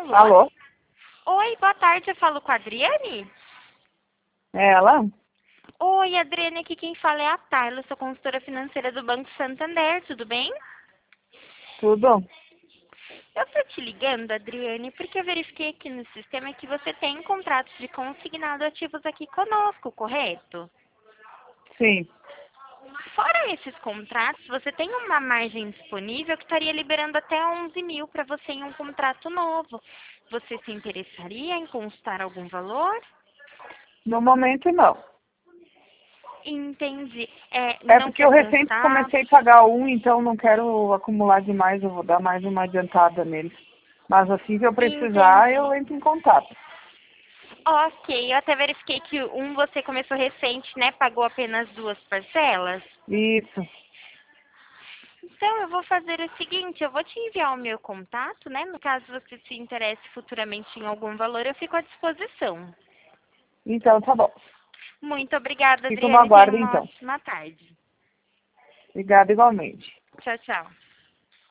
Alô? Alô? Oi, boa tarde, eu falo com a Adriane? É ela? Oi, Adriane, aqui quem fala é a Tayla, eu sou consultora financeira do Banco Santander, tudo bem? Tudo? Eu estou te ligando, Adriane, porque eu verifiquei aqui no sistema que você tem contratos de consignado ativos aqui conosco, correto? Sim. Fora esses contratos, você tem uma margem disponível que estaria liberando até 11 mil para você em um contrato novo. Você se interessaria em constar algum valor? No momento, não. Entendi. É Não porque eu quer recente constar? comecei a pagar um, então não quero acumular demais, eu vou dar mais uma adiantada nele. Mas assim que eu precisar, Entendi. eu entro em contato. Ok, eu até verifiquei que um você começou recente, né? Pagou apenas 2 parcelas. Isso. Então, eu vou fazer o seguinte, eu vou te enviar o meu contato, né? No caso você se interesse futuramente em algum valor, eu fico à disposição. Então, tá bom. Muito obrigada, Fico no Adriane. Tenha aguardo, uma então. ótima tarde. Obrigada igualmente. Tchau, tchau.